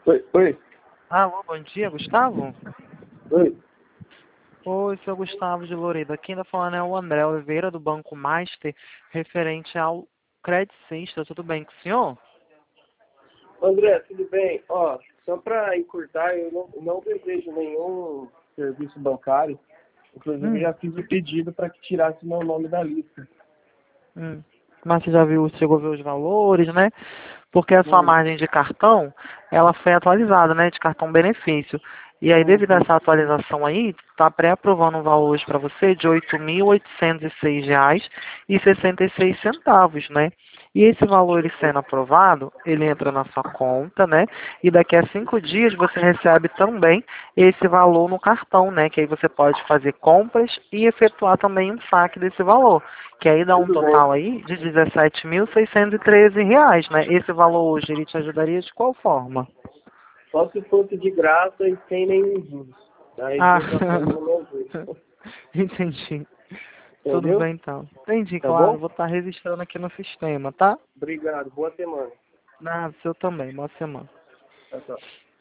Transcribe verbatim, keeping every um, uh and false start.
Oi, oi, Alô, bom dia, Gustavo? oi. Oi, sou Gustavo de Loredo. Aqui ainda falando é o André Oliveira, do Banco Master, referente ao Credit System. Tudo bem com o senhor? André, tudo bem? Ó, só para encurtar, eu não, não desejo nenhum serviço bancário. Inclusive, Hum, já fiz o pedido para que tirasse meu nome da lista. hum. Mas você já viu, chegou a ver os valores, né? Porque a sua Sim, margem de cartão, ela foi atualizada, né? De cartão benefício. E aí, sim, devido a sim. essa atualização aí, está pré-aprovando um valor hoje para você de oito mil oitocentos e seis reais e sessenta e seis centavos, né? E esse valor, ele sendo aprovado, ele entra na sua conta, né? E daqui a cinco dias você recebe também esse valor no cartão, né? Que aí você pode fazer compras e efetuar também um saque desse valor. Que aí dá um Tudo bem. total aí de dezessete mil seiscentos e treze reais, né? Esse valor hoje, ele te ajudaria de qual forma? Só se fosse de graça e sem nenhum juros. Aí de Ah, outra forma não me ajuda. entendi. Tudo Entendeu? bem então. Entendi, Tá claro. bom? Vou estar registrando aqui no sistema, tá? Obrigado. Boa semana. Ah, seu também. Boa semana. Tchau, tchau.